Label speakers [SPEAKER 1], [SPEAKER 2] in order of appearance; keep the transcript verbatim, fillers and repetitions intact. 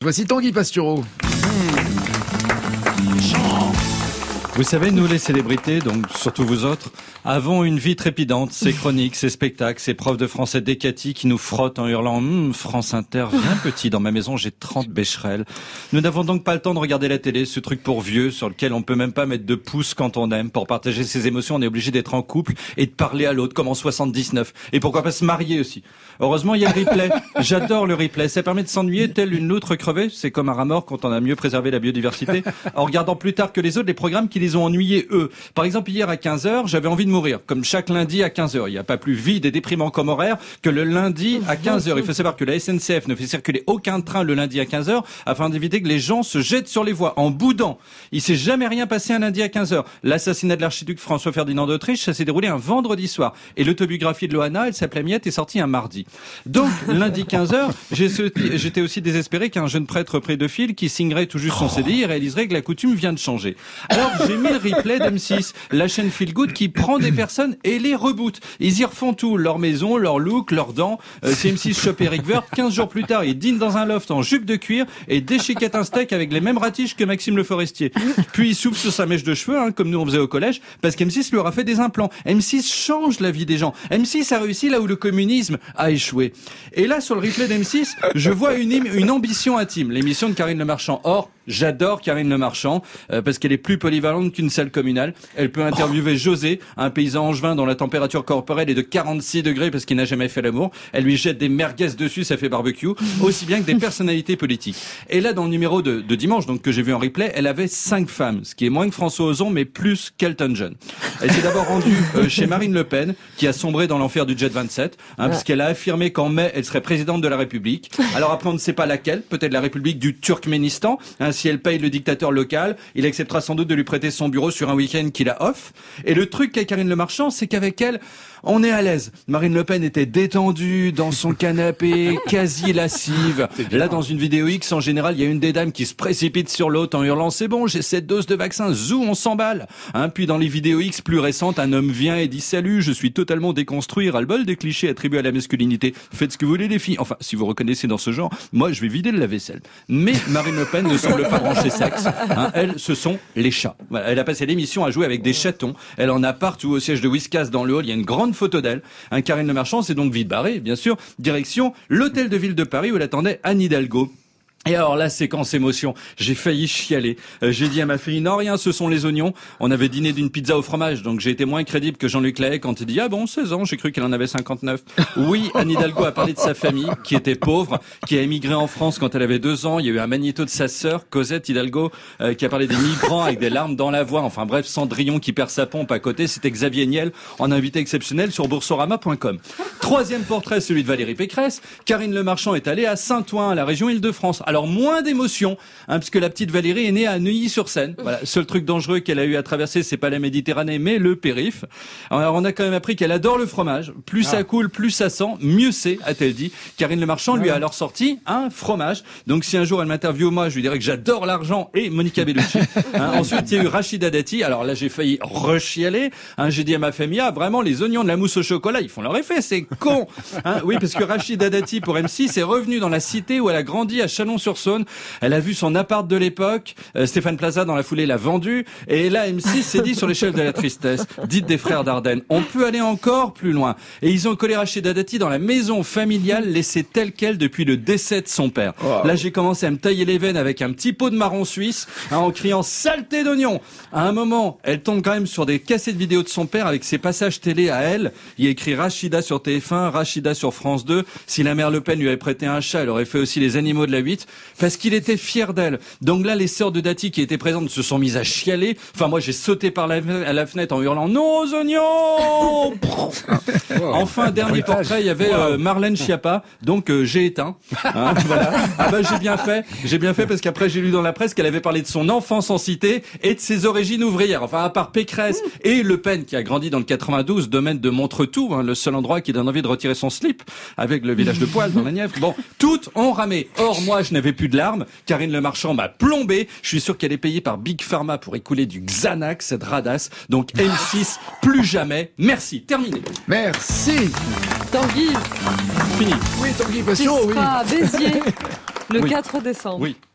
[SPEAKER 1] Voici Tanguy Pastureau.
[SPEAKER 2] Vous savez, nous les célébrités, donc surtout vous autres, avons une vie trépidante, ces chroniques, ces spectacles, ces profs de français décatis qui nous frottent en hurlant hm, « France Inter, viens petit, dans ma maison j'ai trente bécherelles ». Nous n'avons donc pas le temps de regarder la télé, ce truc pour vieux sur lequel on peut même pas mettre de pouce quand on aime. Pour partager ses émotions, on est obligé d'être en couple et de parler à l'autre comme en soixante-dix-neuf. Et pourquoi pas se marier aussi. Heureusement, il y a le replay. J'adore le replay. Ça permet de s'ennuyer tel une loutre crevée. C'est comme un rat mort quand on a mieux préservé la biodiversité. En regardant plus tard que les autres les programmes qui les ont ennuyés eux. Par exemple, hier à quinze heures, j'avais envie de mourir. Comme chaque lundi à quinze heures. Il n'y a pas plus vide et déprimant comme horaire que le lundi à quinze heures. Il faut savoir que la S N C F ne fait circuler aucun train le lundi à quinze heures afin d'éviter que les gens se jettent sur les voies en boudant. Il s'est jamais rien passé un lundi à quinze heures. L'assassinat de l'archiduc François Ferdinand d'Autriche, ça s'est déroulé un vendredi soir. Et l'autobiographie de Loana, elle s'appelait Miette, est sortie un mardi. Donc, lundi quinze heures, j'étais aussi désespéré qu'un jeune prêtre pédophile qui signerait tout juste son C D I et réaliserait que la coutume vient de changer. Alors, j'ai mis le replay d'M six, la chaîne Feel Good qui prend des personnes et les reboot. Ils y refont tout, leur maison, leur look, leurs dents. Euh, si M six chope Eric Woerth, quinze jours plus tard, il dîne dans un loft en jupe de cuir et déchiquette un steak avec les mêmes ratiches que Maxime Le Forestier. Puis il souffle sur sa mèche de cheveux, hein, comme nous on faisait au collège, parce qu'M six lui aura fait des implants. M six change la vie des gens. M six a réussi là où le communisme a échoué. Et là, sur le replay d'M six, je vois une, une ambition intime. L'émission de Karine Le Marchand. Or, j'adore Karine Le Marchand, euh, parce qu'elle est plus polyvalente qu'une salle communale. Elle peut interviewer José, un paysan angevin dont la température corporelle est de quarante-six degrés parce qu'il n'a jamais fait l'amour. Elle lui jette des merguez dessus, ça fait barbecue. Aussi bien que des personnalités politiques. Et là, dans le numéro de, de dimanche, donc que j'ai vu en replay, elle avait cinq femmes. Ce qui est moins que François Ozon, mais plus qu'Elton John. Elle s'est d'abord rendue euh, chez Marine Le Pen, qui a sombré dans l'enfer du Jet vingt-sept, hein, parce qu'elle a affirmé qu'en mai, elle serait présidente de la République. Alors après, on ne sait pas laquelle. Peut-être la République du Turkménistan. Hein, si elle paye le dictateur local, il acceptera sans doute de lui prêter son bureau sur un week-end qu'il a off. Et le truc qu'a Karine Le Marchand, c'est qu'avec elle, on est à l'aise. Marine Le Pen était détendue dans son canapé, quasi lascive. Là, dans une vidéo X, en général, il y a une des dames qui se précipite sur l'autre en hurlant « C'est bon, j'ai cette dose de vaccin, zou, on s'emballe !» hein, Puis dans les vidéos X plus récentes, un homme vient et dit « Salut, je suis totalement déconstruit, ras-le-bol des clichés attribués à la masculinité. Faites ce que vous voulez les filles. » Enfin, si vous reconnaissez dans ce genre, moi, je vais vider le lave-vaisselle. Mais Marine Le Pen ne semble pas brancher sexe. Hein, elle, ce sont les chats. Voilà, elle a passé l'émission à jouer avec des chatons. Elle en a partout. Au siège de Whiskas dans le hall, il y a une grande photo d'elle. Un Karine Le Marchand s'est donc vite barré, bien sûr, direction l'hôtel de ville de Paris où l'attendait Anne Hidalgo. Et alors la séquence émotion, j'ai failli chialer. Euh, j'ai dit à ma fille, non rien, ce sont les oignons. On avait dîné d'une pizza au fromage, donc j'ai été moins crédible que Jean-Luc Lahaye quand il dit, ah bon, seize ans, j'ai cru qu'elle en avait cinquante-neuf. Oui, Anne Hidalgo a parlé de sa famille, qui était pauvre, qui a émigré en France quand elle avait deux ans. Il y a eu un magnéto de sa sœur, Cosette Hidalgo, euh, qui a parlé des migrants avec des larmes dans la voix. Enfin bref, Cendrillon qui perd sa pompe à côté, c'était Xavier Niel, en invité exceptionnel sur boursorama point com. Troisième portrait, celui de Valérie Pécresse. Karine Le Marchand est allée à Saint-Ouen, la région Île-de-France. Alors moins d'émotion, hein, parce que la petite Valérie est née à Neuilly-sur-Seine. Voilà, seul truc dangereux qu'elle a eu à traverser, c'est pas la Méditerranée, mais le périph. Alors on a quand même appris qu'elle adore le fromage. Plus ah. ça coule, plus ça sent, mieux c'est, a-t-elle dit. Karine Le Marchand lui a alors sorti un fromage. Donc si un jour elle m'interviewe, moi, je lui dirais que j'adore l'argent et Monica Bellucci. Hein, ensuite, il y a eu Rachida Dati. Alors là, j'ai failli rechialer. Hein, j'ai dit à ma famille, ah, vraiment, les oignons de la mousse au chocolat, ils font leur effet, c'est con. Hein, oui, parce que Rachida Dati, pour M six, est revenue dans la cité où elle a grandi à Chalon-sur-Saône. Elle a vu son appart de l'époque. Euh, Stéphane Plaza, dans la foulée, l'a vendu. Et là, M six s'est dit sur l'échelle de la tristesse, dite des frères Dardenne, on peut aller encore plus loin. Et ils ont collé Rachida Dati dans la maison familiale, laissée telle quelle depuis le décès de son père. Wow. Là, j'ai commencé à me tailler les veines avec un petit pot de marron suisse, hein, en criant saleté d'oignon. À un moment, elle tombe quand même sur des cassettes vidéo de son père avec ses passages télé à elle. Il y a écrit Rachida sur T F un, Rachida sur France deux. Si la mère Le Pen lui avait prêté un chat, elle aurait fait aussi les animaux de la huit. Parce qu'il était fier d'elle. Donc là, les sœurs de Dati qui étaient présentes se sont mises à chialer. Enfin, moi, j'ai sauté par la, à la fenêtre en hurlant « Non aux oignons !» Enfin, dernier portrait, il y avait euh, Marlène Schiappa. Donc, euh, j'ai éteint. Hein, voilà. Ah bah, j'ai bien fait. J'ai bien fait parce qu'après, j'ai lu dans la presse qu'elle avait parlé de son enfance en cité et de ses origines ouvrières. Enfin, à part Pécresse et Le Pen qui a grandi dans le quatre-vingt-douze, domaine de Montretout, hein, le seul endroit qui donne envie de retirer son slip avec le village de Poil dans la Nièvre. Bon, toutes ont ramé. Or, moi, je n'avais plus de larmes. Karine Le Marchand m'a plombé. Je suis sûr qu'elle est payée par Big Pharma pour écouler du Xanax, cette radasse. Donc M six, plus jamais. Merci. Terminé.
[SPEAKER 1] Merci.
[SPEAKER 3] Tanguy.
[SPEAKER 2] Fini.
[SPEAKER 1] Oui, Tanguy Pastureau, oui.
[SPEAKER 3] Béziers.
[SPEAKER 1] Le
[SPEAKER 2] oui.
[SPEAKER 1] quatre décembre.
[SPEAKER 2] Oui.